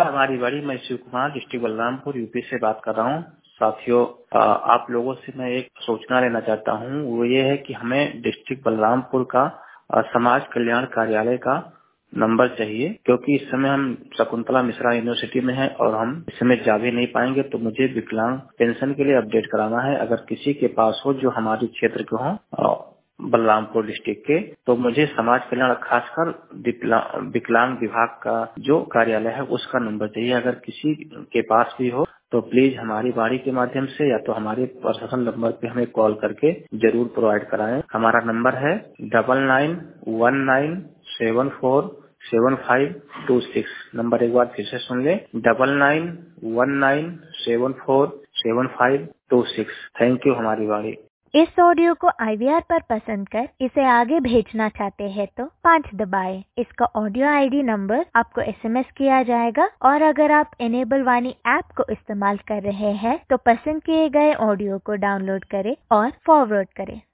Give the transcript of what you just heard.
हमारी बाड़ी। मैं शिव कुमार डिस्ट्रिक्ट बलरामपुर यूपी से बात कर रहा हूँ। साथियों, आप लोगों से मैं एक सूचना लेना चाहता हूँ। वो ये है कि हमें डिस्ट्रिक्ट बलरामपुर का समाज कल्याण कार्यालय का नंबर चाहिए, क्योंकि इस समय हम शकुंतला मिश्रा यूनिवर्सिटी में हैं और हम इस समय जा भी नहीं पाएंगे। तो मुझे विकलांग पेंशन के लिए अपडेट कराना है। अगर किसी के पास हो जो हमारे क्षेत्र के हो, बलरामपुर डिस्ट्रिक्ट के, तो मुझे समाज कल्याण खासकर विकलांग विभाग का जो कार्यालय है उसका नंबर चाहिए। अगर किसी के पास भी हो तो प्लीज हमारी बाड़ी के माध्यम से या तो हमारे प्रशासन नंबर पे हमें कॉल करके जरूर प्रोवाइड कराएं। हमारा नंबर है 9919747526। नंबर एक बार फिर से सुन ले, 9919747526। थैंक यू हमारी बाड़ी। इस ऑडियो को IVR पर पसंद कर इसे आगे भेजना चाहते हैं तो 5 दबाएं। इसका ऑडियो ID नंबर आपको SMS किया जाएगा और अगर आप इनेबल वाणी ऐप को इस्तेमाल कर रहे हैं तो पसंद किए गए ऑडियो को डाउनलोड करें और फॉरवर्ड करें।